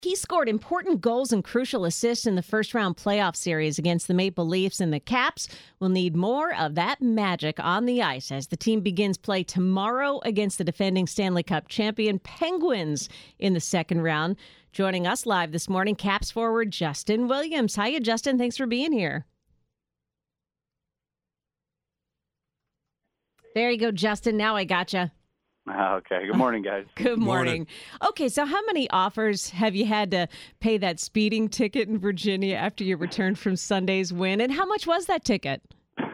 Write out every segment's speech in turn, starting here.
He scored important goals and crucial assists in the first-round playoff series against the Maple Leafs, and the Caps will need more of that magic on the ice as the team begins play tomorrow against the defending Stanley Cup champion Penguins in the second round. Joining us live this morning, Caps forward Justin Williams. Hiya, Justin. Thanks for being here. There you go, Justin. Now I gotcha. Okay. Good morning, guys. Good morning. Okay, so how many offers have you had to pay that speeding ticket in Virginia after you returned from Sunday's win? And how much was that ticket?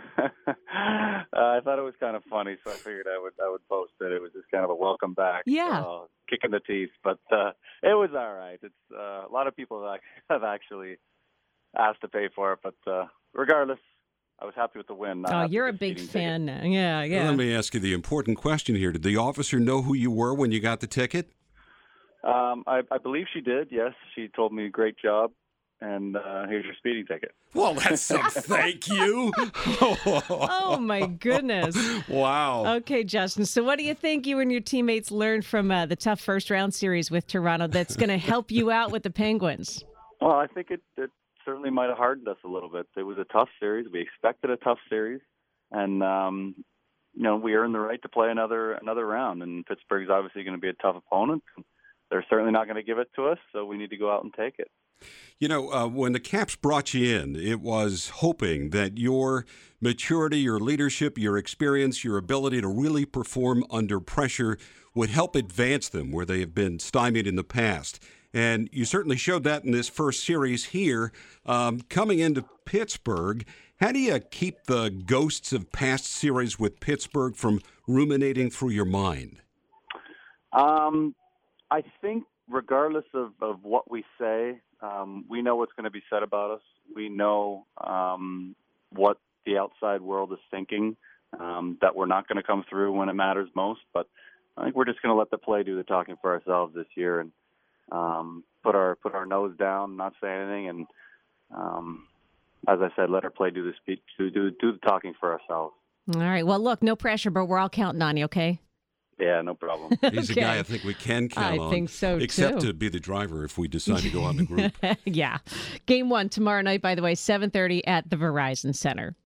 I thought it was kind of funny, so I figured I would post it. It was just kind of a welcome back, kick in the teeth. But it was all right. It's a lot of people have actually asked to pay for it, but regardless, I was happy with the win. Oh, you're a big fan now. Yeah. Well, let me ask you the important question here. Did the officer know who you were when you got the ticket? I believe she did, yes. She told me, great job, and here's your speeding ticket. Well, that's some thank you. Oh, my goodness. Wow. Okay, Justin, so what do you think you and your teammates learned from the tough first-round series with Toronto that's going to help you out with the Penguins? Well, I think it certainly might have hardened us a little bit. It was a tough series. We expected a tough series, and we earned the right to play another round. And Pittsburgh's obviously going to be a tough opponent. They're certainly not going to give it to us, so we need to go out and take it. You know, when the Caps brought you in, it was hoping that your maturity, your leadership, your experience, your ability to really perform under pressure would help advance them where they have been stymied in the past. And you certainly showed that in this first series here. Coming into Pittsburgh, how do you keep the ghosts of past series with Pittsburgh from ruminating through your mind? I think regardless of what we say, we know what's going to be said about us. We know what the outside world is thinking, that we're not going to come through when it matters most. But I think we're just going to let the play do the talking for ourselves this year and put our nose down, not say anything, and as I said, let our play do the speech, do the talking for ourselves. All right. Well, look, no pressure, but we're all counting on you. Okay. Yeah, no problem. He's a guy I think we can count on. I think so, except too. to be the driver if we decide to go on the group. Yeah. Game 1 tomorrow night, by the way, 7:30 at the Verizon Center.